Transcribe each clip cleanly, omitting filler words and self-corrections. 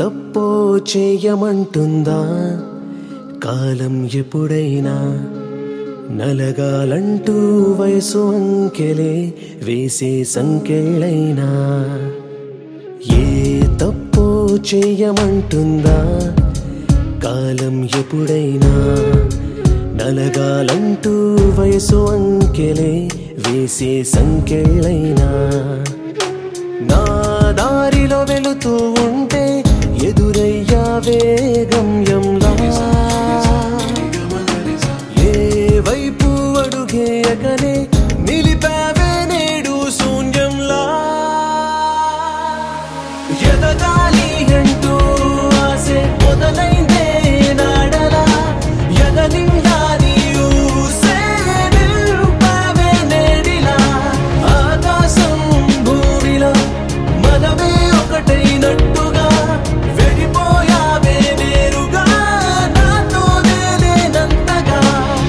తప్పో చేయమంటుందా కాలం ఎప్పుడైనా నలగాలంటూ వయసు అంకెలే వేసే సంకెళ్ళైనా ఏ తప్పో చేయమంటుందా కాలం ఎప్పుడైనా నలగాలంటూ వయసు అంకెలే వేసే సంకెళ్ళైనా నా దారిలో వెళుతూ ఉంటే ఎదురయ్యావే గమ్యంలా ఏ వైపు అడుగేయకనే నిలిపావే నేడు శూన్యంలా ఎదగాలి అంటూ ఆసే మొదలైందే నాడలా ఎదనిండా నీవు సేనింపావే నేడిలా ఆకాశం భూమిలో మనమే ఒకటైనట్టుగా వెళ్ళిపోయావే నేరుగా నాతో నేనంతగా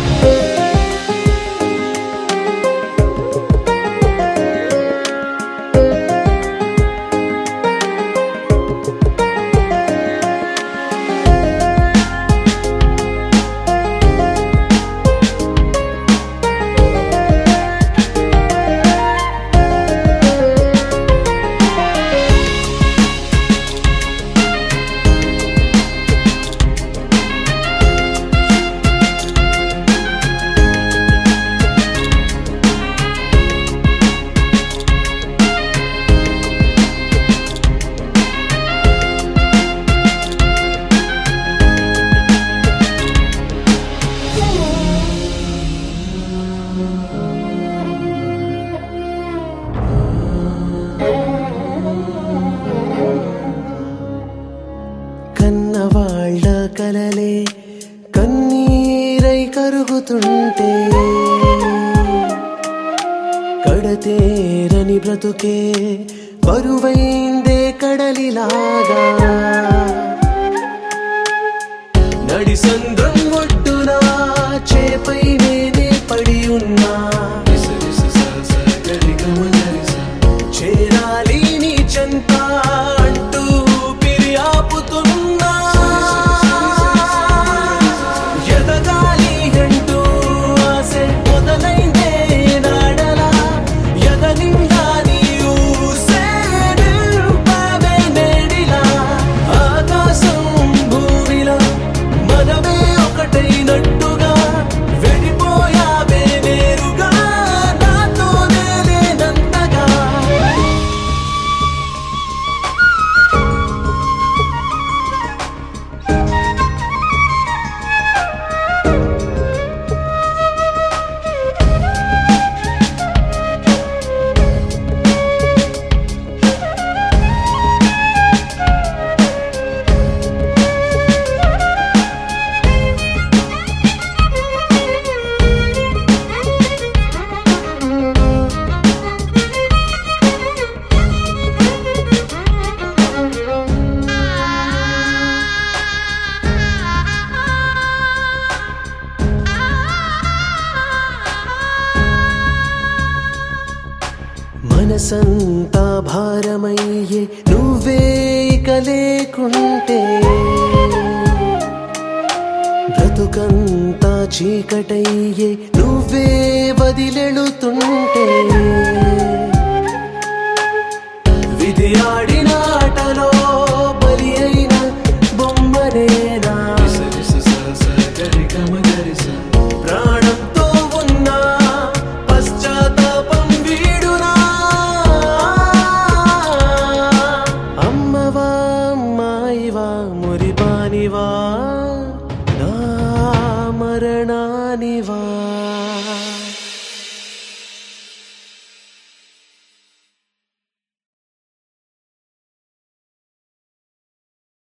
కన్నవాళ్ళ కలలే కన్నీరై కరుగుతుంటే కడతేరని బ్రతుకే బరువైందే కడలిలాగా నడిసంద్రం ఒడ్డున చేపై నేనే పడి ఉన్నా చేరాలి నీ చెంత అంటూ పిరి ఆపుతున్నా ఎదగాలి అంటూ ఆసే మొదలైందే నాడలా ఎదనిండా నీవు సేనింపావే నేడిలా ఆకాశం భూమిలో మనమే ఒకటైనట్టుగా వెళ్ళిపోయావే నేరుగా నాతో నేనంతగా మనసంతా భారమయ్యే నువ్వే ఇక లేకుంటే బ్రతుకంతా చీకటయ్యే నువ్వే వదిలెళుతుంటే విధి ఆడిన ఆటలో బలి అయిన బొమ్మనేనా ప్రాణంతో ఉన్న పశ్చాత్తాపం వీడునా అమ్మవా అమ్మాయివా మురిపానివా నా మరణానివా